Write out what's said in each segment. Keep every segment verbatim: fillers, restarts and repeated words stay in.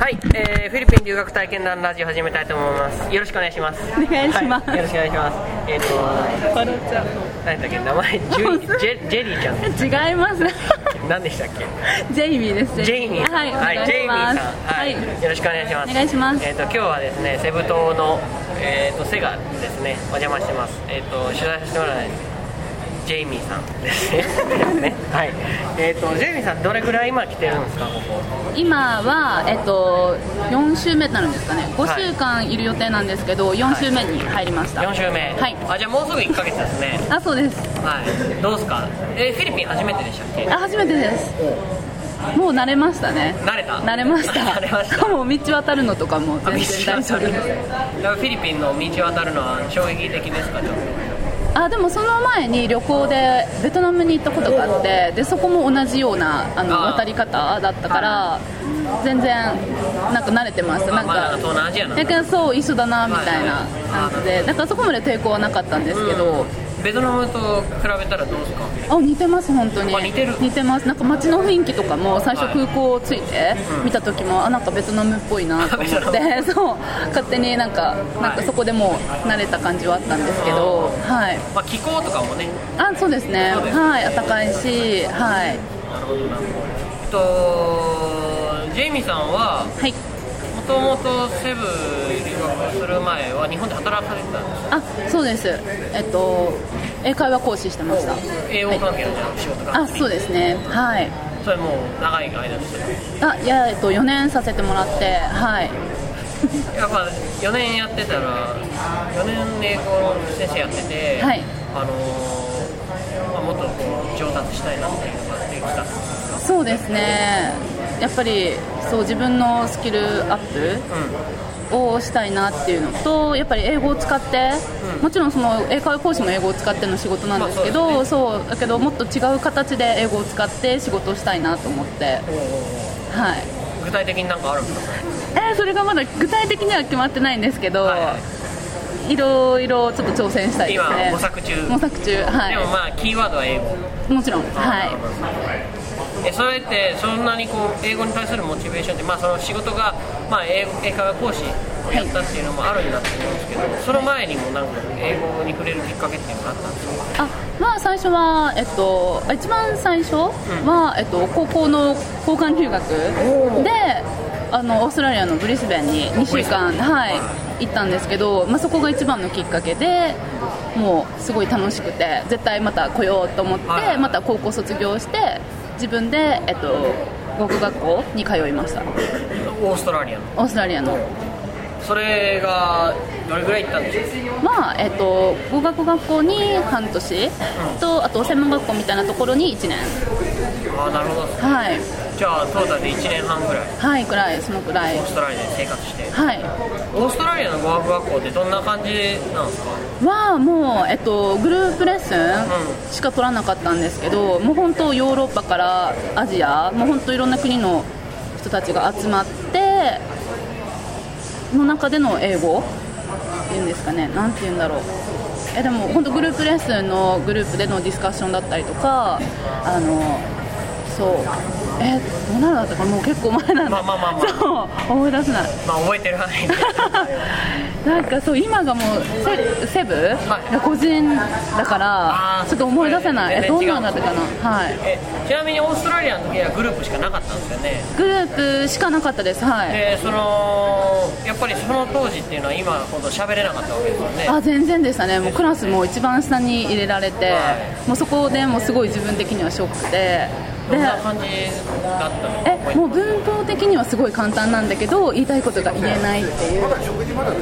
はい、えー、フィリピン留学体験談ラジオ始めたいと思います。よろしくお願いします。 お願いします、 はい、よろしくお願いします。えっ、ー、と笑っちゃう。 何だっけ名前ジェジェジェリーちゃん違います何でしたっけ。 ジェイミーです。 ジェイミー、 はい、 はい、ジェイミーさん、はい、はい、よろしくお願いします。 お願いします。 えっ、ー、と今日はですねセブ島のえっ、ー、とセガですねお邪魔してます。えっ、ー、と取材させてもらいジェイミーさんですねね、はい、えーと、ジェイミーさんどれぐらい今来てるんですか。ここ今は、えっと、よん週目になるんですかね。ごしゅうかんいる予定なんですけど、はい、よん週目に入りました。 よん週目、はい、あ、じゃあもうすぐいっかげつですね。 あ、そうです、 はい、どうですか、えー、フィリピン初めてでしたっけ。 あ、初めてです。もう慣れましたね。 慣れた慣れました慣れましたもう道渡るのとかも全然大丈夫です。 フィリピンの道渡るのは衝撃的ですか。 あ、でもその前に旅行でベトナムに行ったことがあって、でそこも同じようなあの渡り方だったから全然なんか慣れてました。なんか、 まあ、東南アジアなんだ。 だからそう一緒だなみたいな感じで、だからそこまで抵抗はなかったんですけど、 うん、ベトナムと比べたらどうですか。 あ、似てます本当に。 あ、似てる。 似てます。なんか街の雰囲気とかも最初空港着いて見た時も、あ、なんかベトナムっぽいなと思ってそう勝手になんかなんかそこでもう慣れた感じはあったんですけど、はい。 まあ、気候とかもね。 あ、そうですね。はい、暖かいし、はい。 なるほどなるほど。えっとジェイミーさんは、はい。もともとセブ留学する前は日本で働かれてたんですか。 あ、そうです。えっと英会話講師してました。 英語関係の仕事が、 はい、あ、そうですね。はい。 それもう長い間ですよ。 あ、いや、えっとよねんさせてもらって、はい。 やっぱよねんやってたら、よねん英語の先生やってて、はい、あのーまあ、もっとこう上達したいなっていうのができたんですか。 そうですね。やっぱりそう自分のスキルアップ、うん、をしたいなっていうのと、やっぱり英語を使って、うん、もちろんその英会話講師も英語を使っての仕事なんですけど、まあ そうですね、そうだけどもっと違う形で英語を使って仕事をしたいなと思って、はい。 具体的に何かあるんですか。 えー、それがまだ具体的には決まってないんですけど、はい、いろいろちょっと挑戦したいですね。 今模索中。 模索中、はい。 でもまあキーワードは英語。 もちろん、はい。 え、それってそんなにこう英語に対するモチベーションって、まあ、その仕事が、まあ、英語英会話講師をやったっていうのもあるんだと思うんですけど、はい、その前にもなんか英語に触れるきっかけっていうのがあったんですか。 あ、まあ、最初は、えっと、一番最初は、うん、えっと、高校の交換留学であのオーストラリアのブリスベンににしゅうかん、はい、行ったんですけど、まあ、そこが一番のきっかけでもうすごい楽しくて絶対また来ようと思って、はい、また高校卒業して自分で、えっと、語学学校に通いました。 オーストラリアのオーストラリアのそれがどれぐらい行ったんですか。 まあ、えっと、語学学校に半年、うん、とあと専門学校みたいなところにいちねん。 あ、なるほど、 はい。 じゃあトータルでいちねんはんぐらい。 はい、くらい、そのくらいオーストラリアで生活して。 はい。 オーストラリアの語学学校ってどんな感じなんですか。 はもう、えっと、グループレッスンしか取らなかったんですけど、うん、もう本当ヨーロッパからアジア、もう本当いろんな国の人たちが集まっての中での英語っていうんですかね、なんていうんだろう。えでも本当グループレッスンのグループでのディスカッションだったりとか、あのそうえどうなるだったかもう結構前なんで、 まあまあまあまあ、 そう思い出せない。 まあ覚えてる範囲でなんかそう今がもう セ, セブが個人だから、はい、ちょっと思い出せない。えどんなんだったかな。はい。 えちなみにオーストラリアの時はグループしかなかったんですよね。 グループしかなかったです。はい。 でそのやっぱりその当時っていうのは今ほど喋れなかったわけですよね。 あ、全然でしたね。もうクラスも一番下に入れられて、はい、もうそこでもうすごい自分的にはショックで。 どんな感じだったの？ えもう文法的にはすごい簡単なんだけど言いたいことが言えないっていう。 まだ食事まだです。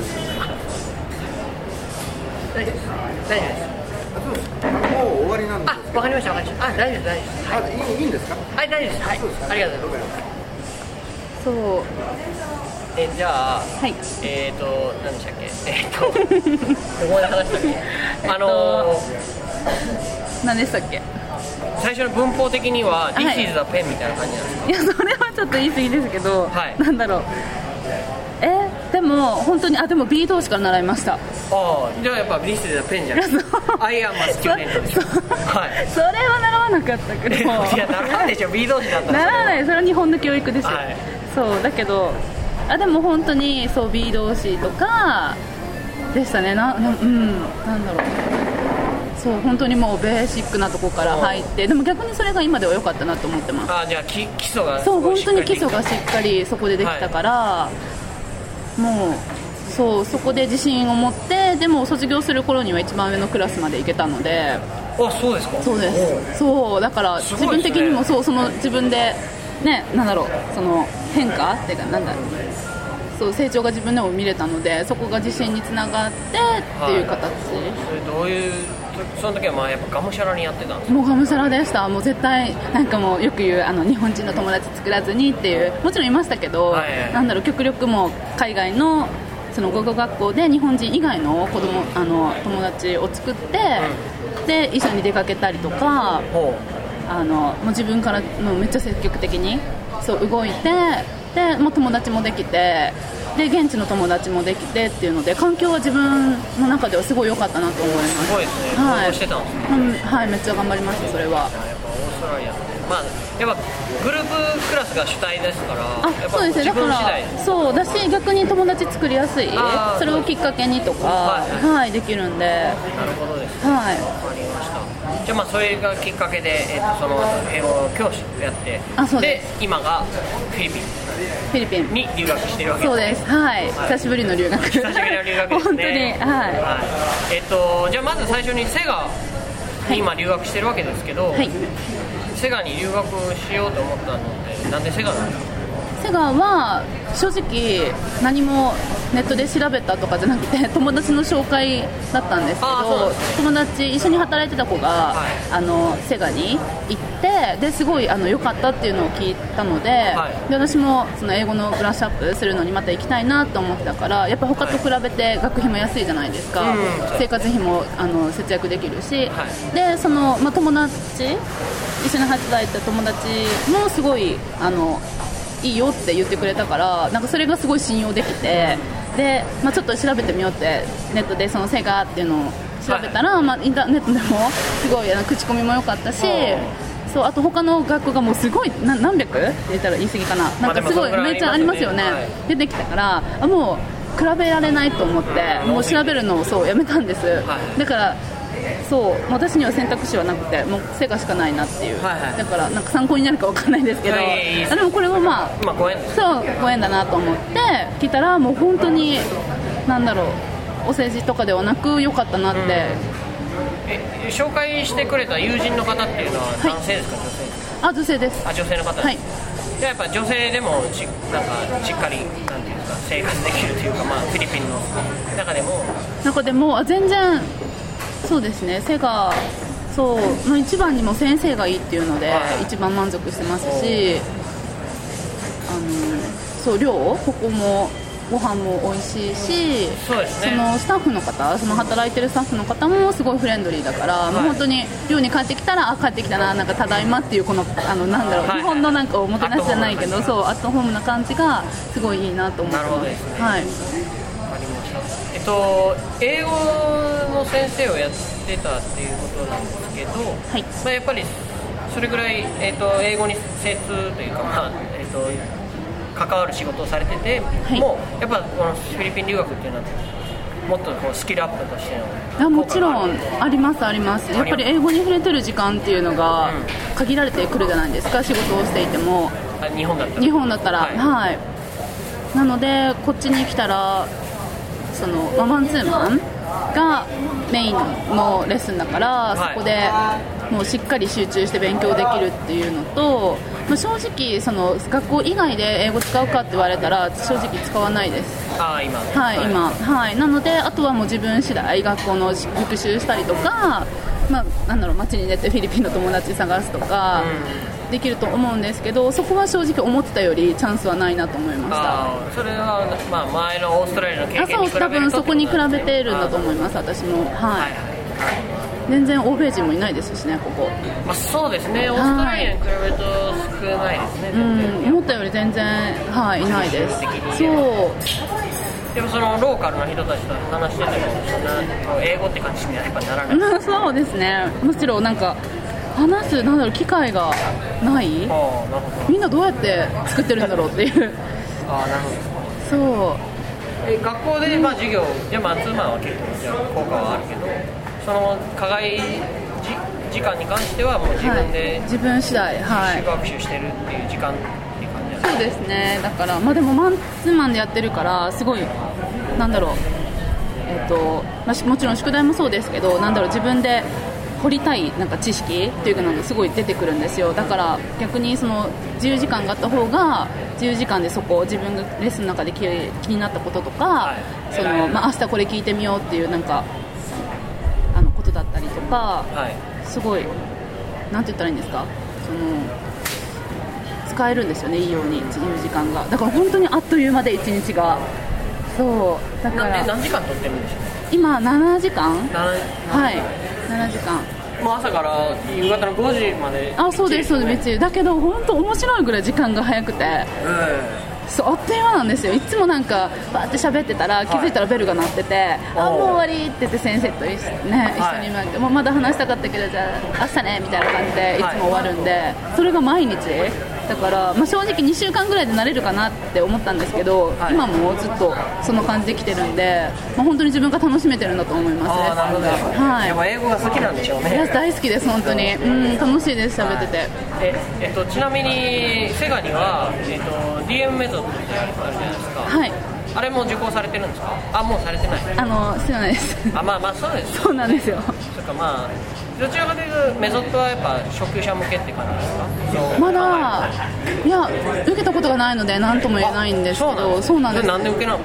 大丈夫です。大丈夫です。 もう終わりなんです。 あ、わかりましたわかりました。あ、大丈夫です大丈夫です。 はい、いい、いいんですか？ はい、大丈夫です。はい、ありがとうございます。 そう。 えじゃあ、はい、えっ、ー、と何でしたっけ？えっ、ー、とどこで話したっけ？あのー、何でしたっけ？ 最初の文法的には This is a pen みたいな感じなんですか。 いやそれはちょっと言い過ぎですけど、はい、なんだろう。えでも本当にあでも B 動詞から習いました。ああ、じゃあやっぱ This is a pen じゃないですか。I am a student でしょ。はい。 それは習わなかったけど。いや習わないでしょ B 動詞だったら。 習わない。それは日本の教育ですよ。はい、そうだけどあでも本当にそう B 動詞とかでしたね。な、な、うん、なんだろう、そう本当にもうベーシックなとこから入って、でも逆にそれが今では良かったなと思ってます。 あじゃあ基礎がそう本当に基礎がしっかりそこでできたから、はい、もうそうそこで自信を持って、でも卒業する頃には一番上のクラスまで行けたので。 あそうですか。 そうです。そうだから自分的にもそうその自分でね、なんだろう、その変化っていうかなんだろう、そう成長が自分でも見れたので、そこが自信につながってっていう形、はい、 それどういうその時はまあやっぱがむしゃらにやってたんですか？ もうがむしゃらでした。もう絶対なんかもうよく言うあの日本人の友達作らずにっていう、もちろんいましたけど、はいはい、なんだろう、極力もう海外のその語学学校で日本人以外の子供あの友達を作って、うん、で一緒に出かけたりとか、あのもう自分からもうめっちゃ積極的にそう動いて、でもう友達もできて、で現地の友達もできてっていうので、環境は自分の中ではすごい良かったなと思います。 すごいですね。 はい、 してたんですね。 うん、はい、めっちゃ頑張りました。それはやっぱオーストラリアって、まあ、やっぱグループクラスが主体ですから、 あやっぱそうですね、だからそうだし、逆に友達作りやすい、それをきっかけにとか、はいはい、できるんで。 なるほどですね。 はい、 わかりました。じゃあまあそれがきっかけで、えー、とその英語教師をやって、 あそうでで今がフィリピンフィリピンに留学しているわけですね。 そうです、はい、はい、久しぶりの留学久しぶりの留学ですね。 本当に、はい、はい、 えー、とじゃあまず最初にセガに今留学してるわけですけど、はい、セガに留学しようと思ったのってなんでセガなんですか？ セガは正直何もネットで調べたとかじゃなくて、友達の紹介だったんですけど、友達一緒に働いてた子が、はい、あのセガに行って、ですごいあの良かったっていうのを聞いたので、はい、で私もその英語のブラッシュアップするのにまた行きたいなと思ってたから、やっぱ他と比べて学費も安いじゃないですか、はい、生活費もあの節約できるし、はい、でその、まあ、友達一緒に働いた友達もすごいあのいいよって言ってくれたから、なんかそれがすごい信用できて、で、まあ、ちょっと調べてみようってネットでそのセガっていうのを調べたら、はい、まあ、インターネットでもすごいあの口コミも良かったし、そうあと他の学校がもうすごいな何百って言ったら言い過ぎかな、なんかすごいめっちゃありますよね、はい、出てきたからあもう比べられないと思ってもう調べるのをそうやめたんです、はい、だからそう私には選択肢はなくてもうセガしかないなっていう、はいはい、だからなんか参考になるか分かんないですけど、はい、でもこれはまあ、 まあ、ご縁そうご縁だなと思って聞いたらもう本当になんだろうお世辞とかではなく良かったなって、うん、 え紹介してくれた友人の方っていうのは男性ですか、はい、女性ですか？ あ女性です。 あ女性の方です、はい、じゃあやっぱ女性でもしなんかしっかりなんていうか生活できるというか、まあ、フィリピンの中でも中でもあ全然そうですね、セガそう、まあ、一番にも先生がいいっていうので、はい、一番満足してますし、あのそう寮ここもご飯も美味しいし、 そうですね、 そのスタッフの方その働いてるスタッフの方もすごいフレンドリーだから、はい、もう本当に寮に帰ってきたらあ帰ってきたななんかただいまっていうこのあのなんだろう、はい、日本のなんかおもてなしじゃないけどそうアットホームな感じがすごいいいなと思ってます。なるほどですね、はい、 えっと、英語の先生をやってたっていうことなんですけど、はいまあ、やっぱりそれぐらい、えっと、英語に精通というか、まあえっと、関わる仕事をされてて、はい、もうやっぱこのフィリピン留学っていうのはもっとこうスキルアップとしてのいやもちろんありますあります。やっぱり英語に触れてる時間っていうのが限られてくるじゃないですか、仕事をしていても。 あ日本だったら日本だったら、はい、はい、なのでこっちに来たらそのママンツーマンがメインのレッスンだから、はい、そこでもうしっかり集中して勉強できるっていうのと、まあ、正直その学校以外で英語使うかって言われたら正直使わないです。 あ今はい、はい、今、はい、なのであとはもう自分次第学校の復習したりとか、まあ、なんだろう街に出てフィリピンの友達探すとか、うん、できると思うんですけど、そこは正直思ってたよりチャンスはないなと思いました。 あそれは、まあ、前のオーストラリアの経験に比べると、 多分そこに比べているんだと思います私も、はいはいはい、全然欧米人もいないですしねここ、 まあ、そうですね、オーストラリアに比べると少ないですね、 うん、思ったより全然、はい、いないです。そうでもそのローカルの人たちと話しててもそんな英語って感じにはやっぱならない。 そうですね、むしろなんか話すなんだろう機会がない。あなるほど、みんなどうやって作ってるんだろうっていうあなるほどそうえ学校でまあ授業でマンツーマンは結構じゃあ効果はあるけど、その課外時間に関してはもう自分で、 はい、自分次第、はい、 学習してるっていう時間っていう感じですか。 そうですね。だからまあでもマンツーマンでやってるからすごいなんだろう、えっとまあ、もちろん宿題もそうですけど、なんだろう、自分で掘りたいなんか知識っていうのがすごい出てくるんですよ。だから逆にその自由時間があった方が自由時間でそこを自分がレッスンの中で気になったこととか、はい、そのまあ、明日これ聞いてみようっていうなんかあのことだったりとか、はい、すごいなんて言ったらいいんですか、その使えるんですよね、いいように自由時間が。だから本当にあっという間で一日が。そうだから何時間取ってるんでしょう。 今ななじかん。 はいななじかん。 もう朝から夕方のごじまで。 あ、そうですそうです。だけど本当面白いぐらい時間が早くて、うん、そうあっという間なんですよ。いつもなんかバーって喋ってたら気づいたらベルが鳴ってて、はい、あもう終わりって言って先生と一緒、ね、一緒に待って、もうまだ話したかったけどじゃあ明日ねみたいな感じでいつも終わるんで、はい、それが毎日だから、まあ、正直にしゅうかんぐらいで慣れるかなって思ったんですけど、はい、今もずっとその感じで来てるんで、まあ、本当に自分が楽しめてるんだと思いますね。 あ、なるほど、はい、やっぱ英語が好きなんでしょうね。 大好きです本当に、うん、楽しいです喋ってて、はい、 ええっと、ちなみにセガには、えっと、ディーエム メソッドってあるじゃないですか。はい、あれも受講されてるんですか。あ、もうされてない。あのしてないですあ、まあまあそうです。 そうなんですよ。 そっか、まあどちらかというとメソッドはやっぱ初級者向けって感じですか。 まだいや受けたことがないので何とも言えないんですけど。そうなんです。 なんで受けなの。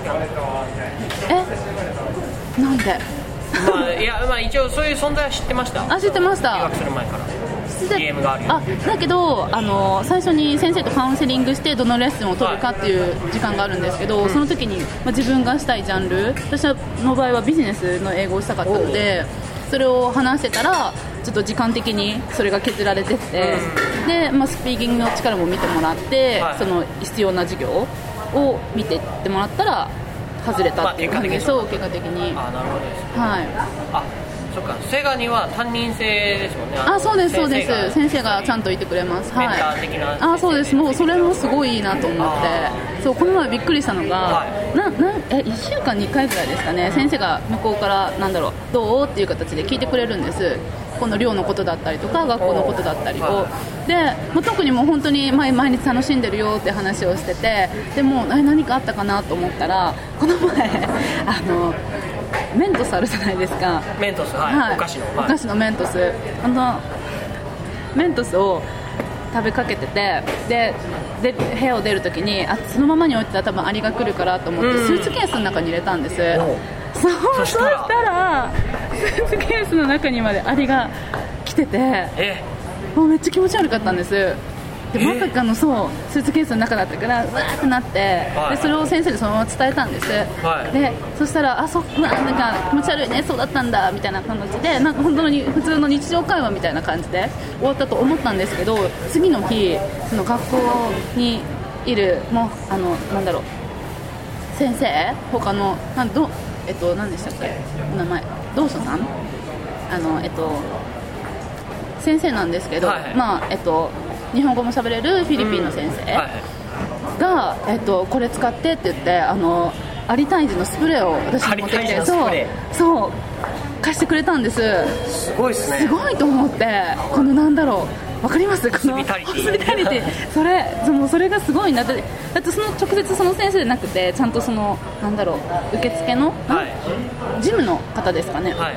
えなんでまあ、いや、まあ、一応そういう存在は知ってました。 あ、知ってました。 留学する前からゲームがあるよ。 あ、だけどあの最初に先生とカウンセリングしてどのレッスンを取るかっていう時間があるんですけど、はい、その時に、まあ、自分がしたいジャンル、私の場合はビジネスの英語をしたかったので、それを話してたらちょっと時間的にそれが削られてて、うん、で、まあ、スピーキングの力も見てもらって、はい、その必要な授業を見ていってもらったら外れたっていう感じで、そう結果的に。 あ、なるほどです、 ね、はい。 あ、そっか、セガには担任制ですもんね。 あ、そうですそうです。先生がちゃんといてくれます。 メンター的な、はい、 あ、そうです。もうそれもすごいいいなと思って、そうこの前びっくりしたのが、はい、ななえいっしゅうかんにいっかいぐらいですかね、先生が向こうからなんだろうどうっていう形で聞いてくれるんです。この寮のことだったりとか学校のことだったりを、でもう特にもう本当に毎毎日楽しんでるよって話をしてて、でも何かあったかなと思ったらこの前あのメントスあるじゃないですか。 メントス、はい、はい、お菓子の、 はい、お菓子のメントス、あのメントスを食べかけてて、でで部屋を出るときにあそのままに置いてたら多分アリが来るからと思ってスーツケースの中に入れたんです。そうそしたらスーツケースの中にまでアリが来てて、えもうめっちゃ気持ち悪かったんです。でまさかのそうスーツケースの中だったからうわーってなって、はい、でそれを先生にそのまま伝えたんです、はい、でそしたらあそっなんか気持ち悪いねそうだったんだみたいな感じで、なんか本当に普通の日常会話みたいな感じで終わったと思ったんですけど、次の日その学校にいるもうあのなんだろう先生他のなんどえっと何でしたっけお名前道祖さんあのえっと先生なんですけど、はいはい、まあえっと日本語も喋れるフィリピンの先生が、えっと、これ使ってって言ってあのアリ退治のスプレーを私に持ってきて、そうそう貸してくれたんです。 すごいですね。 すごいと思って、このなんだろうわかりますこのホスピタリティそれもうそれがすごいな。だってだってその直接その先生じゃなくてちゃんとそのなんだろう受付の、はい、事務の方ですかね、はい、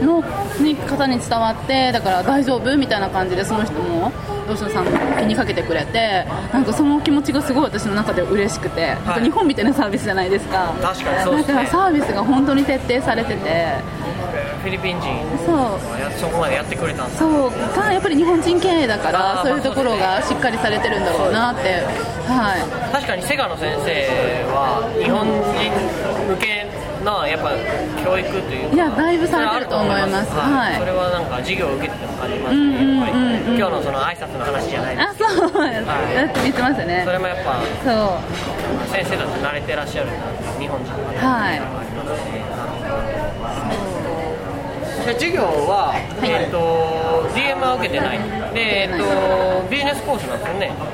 のに方に伝わって、だから大丈夫みたいな感じでその人も道祖さんも気にかけてくれて、なんかその気持ちがすごい私の中で嬉しくて、はい、日本みたいなサービスじゃないですか。 確かにそうですね。 だからサービスが本当に徹底されてて、 フィリピン人そうそこまでやってくれたんです。 そうか、やっぱり日本人経営だからそういうところがしっかりされてるんだろうなって、はい、 確かにセガの先生は日本人向けのやっぱ教育というか、 いやだいぶされてると思います。 はい、それはなんか授業を受けてても感じますね、うんうんうんうん、やっぱり今日のその挨拶の話じゃないですけど、あ、そう、はい、 だって言ってましたね。 それもやっぱそう先生だって慣れてらっしゃるな日本人の方がありますね、はい、授業は、えーと、ディーエム は受けてないで、えーと、ビジネスコースなんですよね。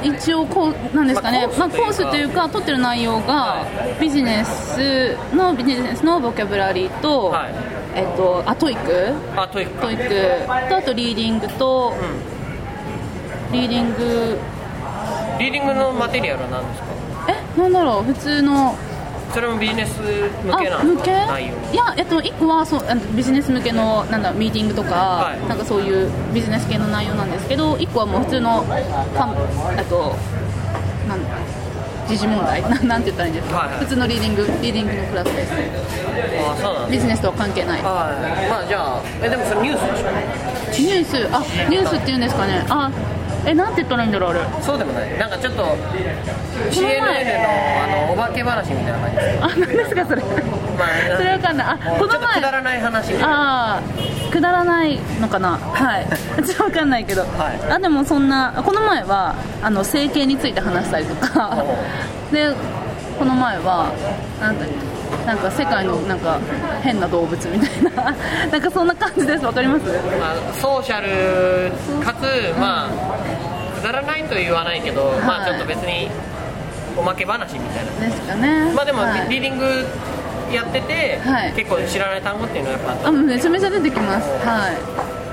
一応こうなんですかね、まあ、コースというか取ってる内容が、はい、ビジネスのビジネスのボキャブラリーと、はい、えっと、あトイックあトイックトイックとあとリーディングと、うん、リーディングリーディングのマテリアルは何ですか？ え、なんだろう、普通のそれもビジネス向けなんですか？内容いや、えっと、いっこはそうビジネス向けのなんだミーティングとか、はい、なんかそういうビジネス系の内容なんですけど、いっこはもう普通のかんあとなん時事問題なんて言ったらいいんですか、はいはい、普通のリーディングリーディングのクラスです。 あ、そうなんです。 ビジネスとは関係ない。 あ、まあじゃあえでもそれニュースでしょ？ ニュース、あ、ニュースっていうんですかね。あ、え、なんて言ったらいいんだろうあれ。 そうでもない。なんかちょっと シーエヌエヌ の, あのお化け話みたいな感じです。 あ、なんですかそれ。まあ、それわかんない。あ、この前ちょっとくだらない話みたいな。あ、くだらないのかな。はい。ちょっとわかんないけど。はい、あ、でもそんなこの前はあの整形について話したりとか。で、この前はなんだっけ。なんか世界のなんか変な動物みたいななんかそんな感じです。わかります？ まあ、ソーシャルかつ、まあ、くだらないと言わないけど、はい、まあちょっと別におまけ話みたいなですかね。 まあでも、 はい、 リーディングやってて、はい、結構知らない単語っていうのはやっぱあった。 あ、めちゃめちゃ出てきます。はい。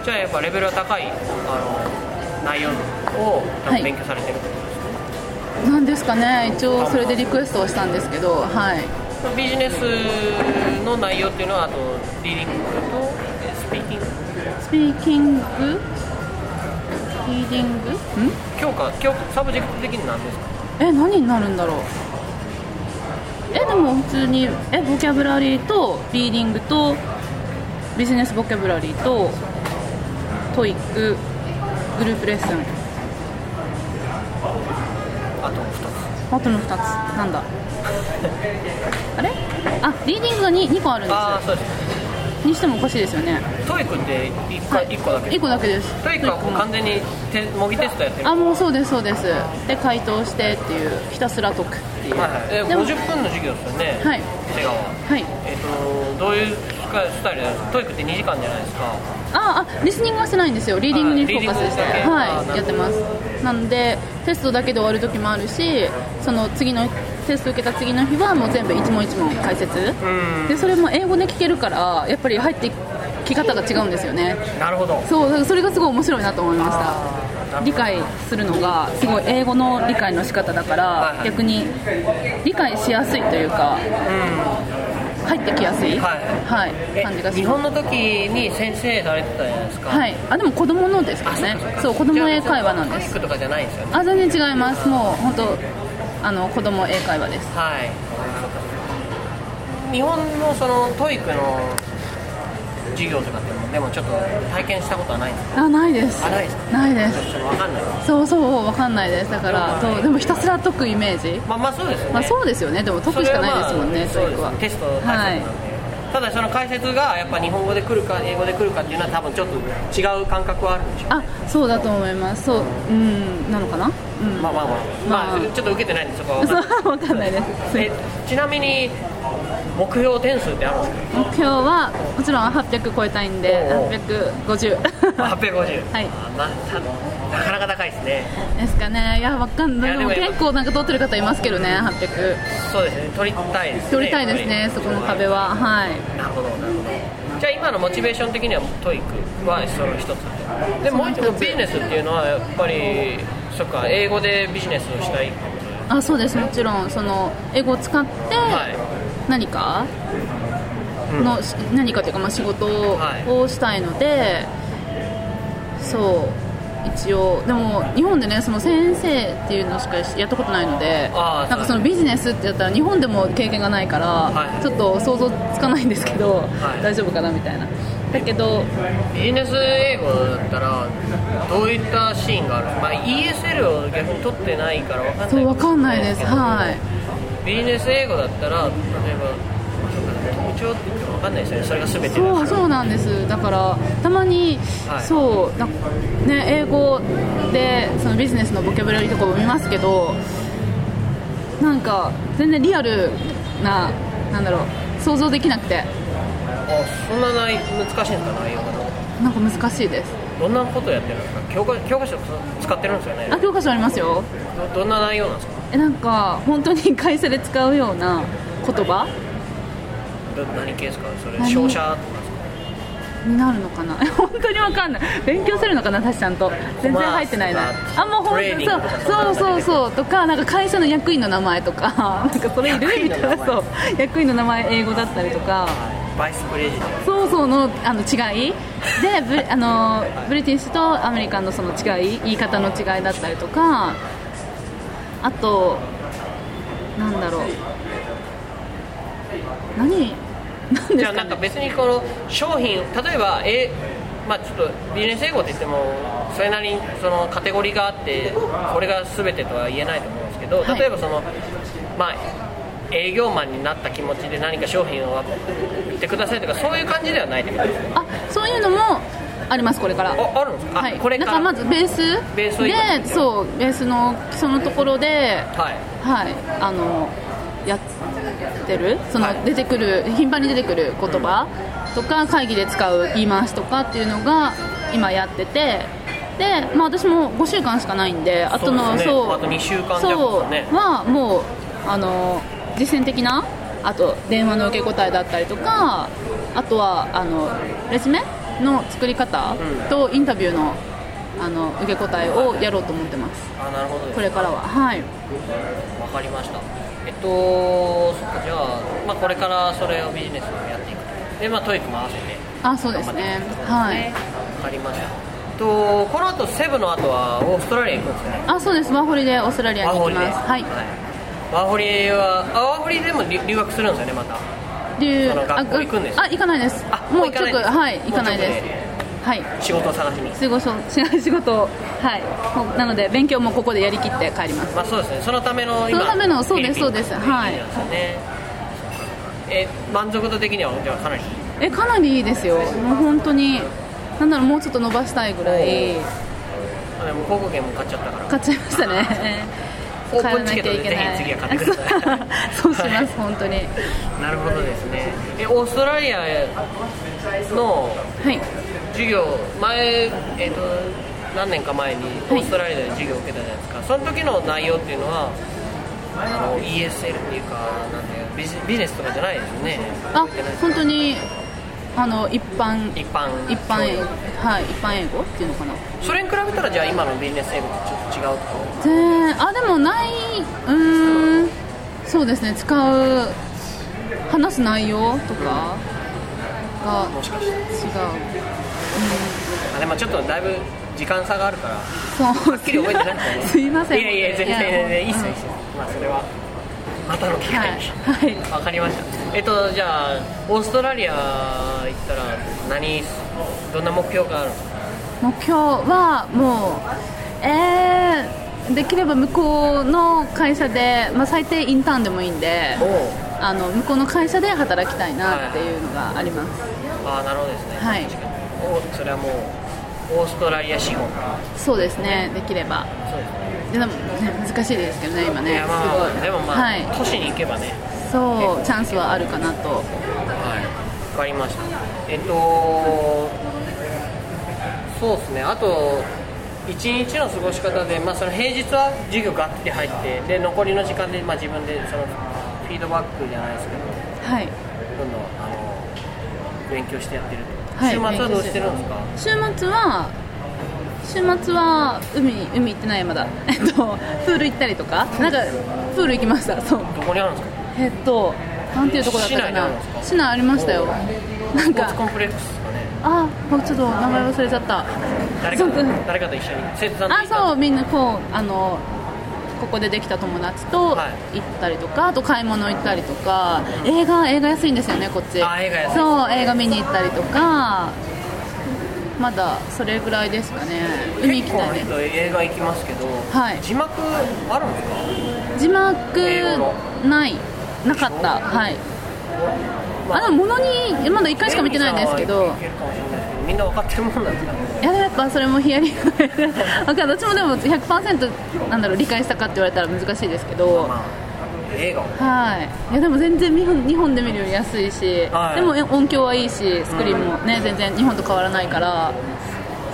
じゃあやっぱレベルが高いあの内容を多分勉強されてるってことですね。 なんですかね。一応それでリクエストをしたんですけど、はい。 ビジネスの内容っていうのはあとリーディングとスピーキングスピーキングリーディングん教科教サブジェクト的に何ですか？ え、何になるんだろう。え、でも普通にえボキャブラリーとリーディングとビジネスボキャブラリーとトイックグループレッスン、 あとふたつあとのふたつなんだあれ、あ、リーディングが 2, にこあるんですよ。 あ、そうです。 にしてもおかしいですよね。 トイックっていっこ、はい、いっこだけいっこだけです。 トイックはもう完全にテ模擬テストやってる。 あ、もうそうですそうです。で回答してっていうひたすら解くっていう、 はいはい、えごじゅっぷんの授業ですよね。 はい、 瀬川は、 はい、 えー、とどういうスタイルですか？トイックってにじかんじゃないですか。 ああ、リスニングはしてないんですよ。リーディングにフォーカスして、はい、やってます。なのでテストだけで終わる時もあるし、その次のテスト受けた次の日はもう全部一問一問解説で、それも英語で聞けるからやっぱり入ってき方が違うんですよね。 なるほど。 そう、それがすごい面白いなと思いました。理解するのがすごい英語の理解の仕方だから、はいはい、逆に理解しやすいというか、うん、入ってきやすい、はいはい、感じがします。 日本の時に先生されてたじゃないですか。 はい、あ、でも子供のですからね。そう、そう子供英会話なんです。 トイックとかじゃないんですよね。 あ、全然違います。もう本当あの子供英会話です。 はい。日本のそのトイックの授業とかってでもちょっと体験したことはないんですか？ あ、ないです。 あ、ないです。 ないです。 ちょっと分かんない。 そうそう分かんないです。だからそうでもひたすら解くイメージ。 まあまあそうですよね。 まあそうですよね。でも解くしかないですもんね。 トイックは。テスト解説なんで。はい、ただその解説がやっぱ日本語で来るか英語で来るかっていうのは多分ちょっと違う感覚はあるんでしょう、ね。 あ、そうだと思います。そう、うん、なのかな。うん、 まあまあまあ、まあ、まあ、ちょっと受けてないんでそこは分かんないです。 えちなみに目標点数ってあるんですか？ 目標はもちろんはっぴゃく超えたいんではっぴゃくごじゅうはっぴゃくごじゅうはい、 まあ、なかなか高いですね。 ですかね。いやわかんない。でも結構なんか取ってる方いますけどね。はっぴゃくそうですね。取りたいですね。 取りたいですね。そこの壁は。はい。 なるほどなるほど。じゃあ今のモチベーション的にはトイックはその一つで、もう一つビジネスっていうのはやっぱりそっか英語でビジネスをしたい。 あ、そうです。もちろんその英語を使って何かの、はい、何かというかまあ仕事をしたいので、はい、そう一応でも日本でねその先生っていうのしかやったことないので、なんかそのビジネスってやったら日本でも経験がないから、はい、ちょっと想像つかないんですけど、はい、大丈夫かなみたいな。だけどビジネス英語だったらどういったシーンがあるんですか？まあ、イーエスエル を逆に取ってないから分かんない。 そう分かんないです。はい。 ビジネス英語だったら例えば特徴って分かんないですよね。それが全てだから。 そうそうなんです。だからたまに、はい、そうな、ね、英語でそのビジネスのボキャブラリーとかも見ますけど、なんか全然リアルな、なんだろう、想像できなくて。 あ、そんなない難しいんですか？内容がなんか難しいです。 どんなことやってるんですか？教科、教科書使ってるんですよね。 あ、教科書ありますよ。 ど, どんな内容なんですか？ えなんか本当に会社で使うような言葉ど何系ですか？それ商社とかになるのかな本当に分かんない。勉強するのかな、私ちゃんと全然入ってないな。あ、もう本当にそうそうそうそうとか、なんか会社の役員の名前とかなんかそれいるみたいな。そう役員の名前英語だったりとか、 バイスプレジデント、 そうそうのあの違いでブあのブリティッシュとアメリカンのその違い、言い方の違いだったりとか、あとなんだろう、何なんですかね。 じゃあなんか別にこの商品、例えば、えまあ、ちょっとビジネス英語って言ってもそれなりにそのカテゴリーがあってこれが全てとは言えないと思うんですけど、例えばその、まあ、営業マンになった気持ちで何か商品を売ってくださいとかそういう感じではないってことですか？ あ、そういうのもあります、これから。 あ、あるんですか？ はい、 これからなんかまずベースベースを今で、そうベースの基礎のところで、 はいはい、あのやってるその、 はい、 出てくる頻繁に出てくる言葉とか会議で使う言い回しとかっていうのが今やってて、で、まあ、私もごしゅうかんしかないんで、あとのそうですね、 そうあとにしゅうかん弱ですね。 そうはもうあの実践的な、あと電話の受け答えだったりとか、あとはあのレジュメの作り方とインタビューの、あの受け答えをやろうと思ってます。 あ、なるほどです。 これからは、はい、 わかりました。えっとそっか、じゃあ、まあ、これからそれをビジネスをやっていくで、まあ、トイックも合わせて。 あ、そうですね、はい、 わかりました。えっとこの後セブの後はオーストラリア行くんですね。 あ、そうです。ワーホリでオーストラリアに行きます。はい、 ワーホリは、あ、ワーホリでも留学するんですよね、また。 留その学校行くんですか？ あ、行かないです。 あ、 もうちょっと、 もう行かないです。 はい、行かないです。はい、 仕事を探しに。 仕事、仕事を、はい、なので勉強もここでやりきって帰ります。 まあ、そうですね。そのための今。 そのための、そうですそうです。はい。 ね、え、満足度的にはじゃあかなり。 え、かなりいいですよ。もう本当に、なんだろう、もうちょっと伸ばしたいぐらい。 あ、でも航空券も買っちゃったから。 買っちゃいましたね。 オープンチケットでぜひ次は買ってください。 そうします、はい、本当に。 なるほどですね。え、オーストラリアの授業、はい、前、えーと、何年か前にオーストラリアで授業を受けたじゃないですか、はい、その時の内容っていうのはあの イーエスエル っていうか、なんていうビジ、ビジネスとかじゃないですよね。 あ、本当にあの一般一般一般英語、はい、一般英語っていうのかな。 それに比べたらじゃあ今のビジネス英語とちょっと違うと。 全あでもないうーんそうですね、使う話す内容とかがもしかして違う、うん、 あでもちょっとだいぶ時間差があるからそうはっきり覚えてないですよね。 すいません。 いやいや全然全然いいっすよ、いいっすよ。まあそれはまたの機会に。はい、わ、はい、かりました。えっとじゃあオーストラリア行ったら何どんな目標があるんですか？ 目標はもうえー、できれば向こうの会社で、まあ、最低インターンでもいいんで、あの向こうの会社で働きたいなっていうのがあります。 はい、ああなるほどですね。 はい。 おそれはもうオーストラリア資本。 そうですね、できれば。そうですね。でも、ね、難しいですけどね今ね。 いや、まあ、すごい。でもまあ、はい、都市に行けばね。 そうチャンスはあるかなと。はい。 わかりました。えっとそうですね。あといちにちの過ごし方で、まあ、その平日は授業がっつり入ってで残りの時間で、まあ、自分でそのフィードバックじゃないですけど、はい、どんどんあの勉強してやってる、はい、週末はどうしてるんですか？ 週末は週末は海海行ってないまだえっとプール行ったりとか、なんかプール行きました。そう。 どこにあるんですか？ えっとなんていうとこだったかな。市内ありましたよ。なんかスポーツコンプレックスですかね。 あ、ちょっと名前忘れちゃった。 誰か誰かと一緒に生徒さんと行った。 あ、そう、みんなこうあのここでできた友達と行ったりとか、はい、あと買い物行ったりとか、映画映画安いんですよねこっち。 あ、映画安い。 そう、映画見に行ったりとか、まだそれぐらいですかね。海行きたいね。 結構映画行きますけど、はい、字幕あるんですか？ 字幕ないなかった。はい。まあ、あでも物にまだいっかいしか見てないんですけど、 みんな分かってるもんなんですかね。 いやでもやっぱそれもヒアリング分かる。どっちもでも ひゃくパーセント なんだろう理解したかって言われたら難しいですけど、まあ、 映画はい。いやでも全然日本、日本で見るより安いし、はい、でも音響はいいしスクリーンもね、うん、全然日本と変わらないから、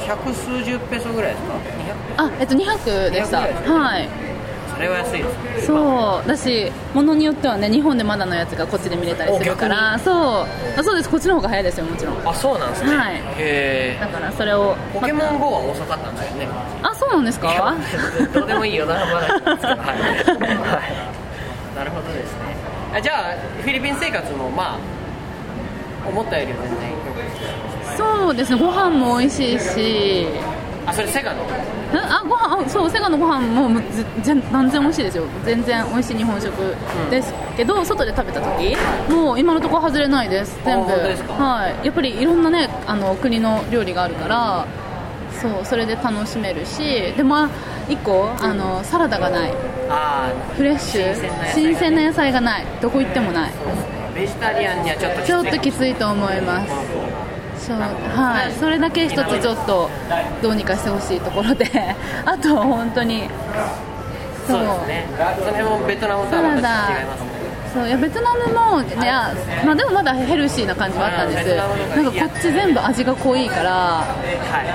百数十ペソぐらいですか？にひゃく？ あ、えっとにひゃくでした。はい。 それは安いですね。 そうだし、ものによってはね、日本でまだのやつがこっちで見れたりするから、そうあそうです、こっちの方が早いですよ、もちろん。 あ、そうなんですね。 はい。 へー。 だからそれをポケモン ゴー は遅かったんですよね。 あ、そうなんですか？ どうでもいいよな話なんですけど、はい、はい、なるほどですね。あ、じゃあフィリピン生活もまあ思ったよりは全然良くです。 そうですね、ご飯も美味しいし。 あ、それセガの？ あ、ご飯、あ、そう、セガのご飯も全断然美味しいですよ。全然美味しい日本食ですけど、うん、外で食べた時もう今のところ外れないです、全部。はい、やっぱりいろんなね、あの国の料理があるから、そう、それで楽しめるし、でもいっこあのサラダがない。 あ、 フレッシュ新鮮な野菜がない、どこ行ってもない。 ベジタリアンにはちょっときつい、 ちょっときついと思います。そう、はい、それだけ一つちょっとどうにかしてほしいところであとは本当にそうですね、それもベトナムとはまた違いますね。 そういやベトナムもいや、まあ、でもまだヘルシーな感じはあったんです。なんかこっち全部味が濃いから、はい、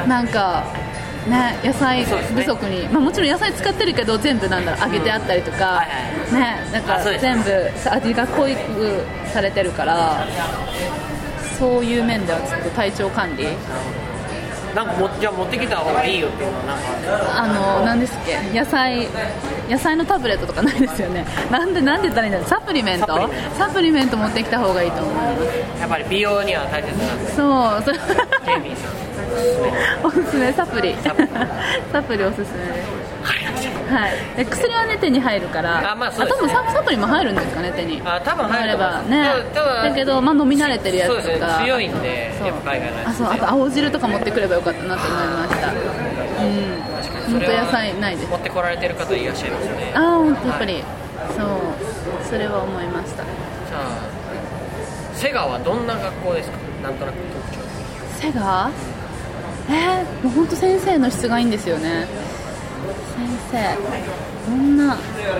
なんかね、野菜不足に、ね、まあ、もちろん野菜使ってるけど全部なんだろう揚げてあったりとか、うん、ね、なんか全部味が濃くされてるから、そういう面ではちょっと体調管理なんかもじゃあ持ってきた方がいいよっていうのはなんかあの何ですっけ、野菜野菜のタブレットとかないですよね。なんでなんで言ったらいいんだろう、サプリメントサプリメントサプリメント持ってきた方がいいと思います。 やっぱり美容には大切なんで。 そうそれジェイミーさんおすすめサプリサプリ、サプリおすすめです。はい、で薬は、ね、手に入るから、 あ、まあそうですね、 あ、多分 サ, サプリも入るんですかね、手に。 あ、多分入ればね、だけど、まあ、飲み慣れてるやつとか。 そうですね、強いんで、やっぱ海外のやつ、ね、 あ、そう、あと青汁とか持ってくればよかったなと思いました。うん、本当野菜ないです。 持ってこられてる方いらっしゃいますね。 あ、本当やっぱり、はい、そうそれは思いました。じゃあセガはどんな学校ですか、なんとなく特徴。 セガ、えー、もう本当先生の質がいいんですよね。先生どんな、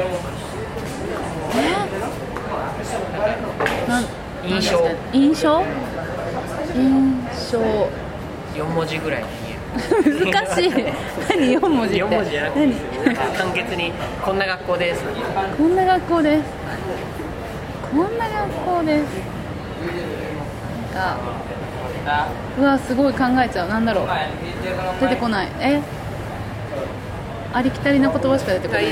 えー、なん印象印象印象よん文字ぐらいに言える難しい何よん文字ってよん文字じゃなくて簡潔にこんな学校ですこんな学校ですこんな学校ですなんかうわすごい考えちゃう。なんだろう、出てこない。えありきたりな言葉しか出てこない。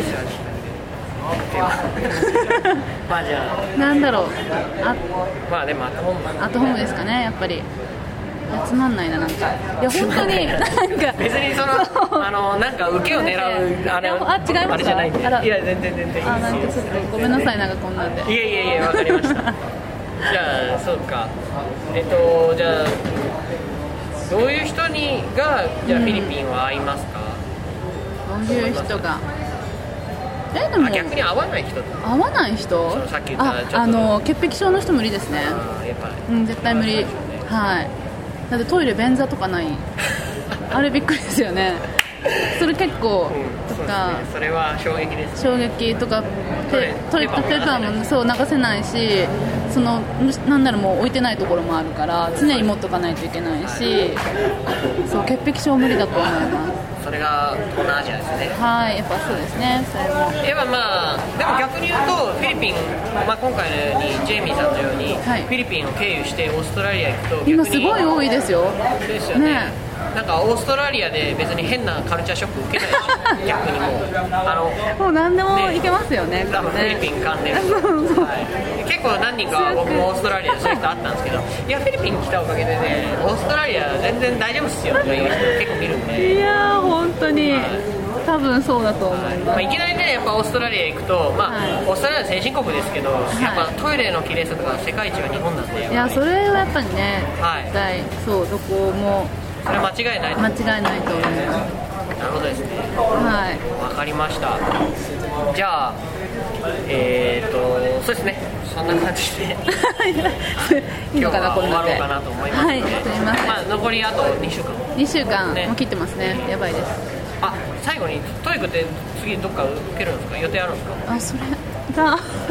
まあじゃあなんだろう、あ、 まあでもアットホームアットホームですかね、やっぱり。いやつまんないな、なんかいや本当になんか別にそのあのなんか受けを狙うあれあ、違いますか、 あれじゃないんで。いや全然全然あ、なんかちょっとごめんなさい、なんかこんなんで。 いやいやいや、わかりましたじゃあそうか、えっとじゃあどういう人にがじゃあフィリピンは合いますか、 うん、どういう人がえでもあ、逆に合わない人合わない人、 そのさっき言ったああの潔癖症の人無理ですね。 あ、やっぱり、 うん、絶対無理、はい。だってトイレ便座とかないあれびっくりですよね。それ結構、うん、とか、 ね、それは衝撃です、 衝撃とかトイレットペーパーもそう流せないし、そのなんならもう置いてないところもあるから常に持っとかないといけないし、そう潔癖症無理だと思います。 それが東南アジアですね。 はい、やっぱそうですね。それもやっぱまあでも逆に言うとフィリピン、まあ、今回のようにジェイミーさんのように、はい、フィリピンを経由してオーストラリア行くと逆に今すごい多いですよ。 ですよね。ね、なんかオーストラリアで別に変なカルチャーショック受けないし逆にもうあのもう何でもいけますよね。 多分フィリピン関連、はい、結構何人か僕もオーストラリアでそういう人あったんですけど、いやフィリピンに来たおかげでね、オーストラリア全然大丈夫っすよという人結構見るんで、 いやー本当に、はい、多分そうだと思います。 まあ、いきなりねやっぱオーストラリア行くと、まあはい、オーストラリア先進国ですけど、はい、やっぱトイレの綺麗さとか世界一は日本なんで、 いやそれはやっぱりね、 はい、 絶対そうどこもそれ間違いない。 間違いないと思います。 なるほどですね。 はい。 わかりました。じゃあ、えーと、そうですね。そんな感じでいいのかな、 今日は終わろうかなと思いますので、はい、 すみません。 まあ残りあとにしゅうかん。 にしゅうかん、ね、もう切ってますね。やばいです。 あ、最後にトイックって次どっか受けるんですか？予定あるんですか？ あ、それが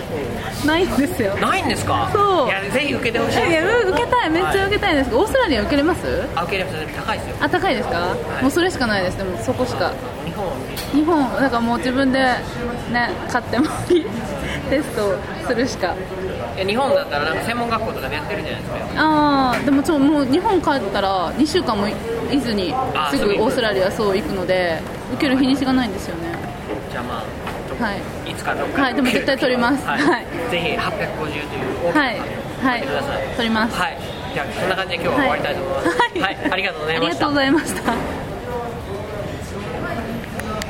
ないんですよ。 ないんですか？ そう。 いやぜひ受けてほしい。 いや受けたい、めっちゃ受けたいんですけど、はい、オーストラリア受けれます？ あ、受けれます。高いですよ。 あ、高いですか？はい、もうそれしかないです。でもそこしか。 日本日本だからもう自分でね買ってもいいテストするしか。 いや日本だったらなんか専門学校とかでやってるじゃないですか。 ああ、でもちょもう日本帰ったらにしゅうかんもいずにすぐオーストラリアそう行くので受ける日にちがないんですよね。 じゃあまあ、はい、いつかどっかはい、でも絶対取ります。はい、 はい、ぜひはっぴゃくごじゅうという大きなはい、取ります。 はい、じゃあこんな感じで今日は終わりたいと思います。はい、はい、ありがとうございました。 ありがとうございました。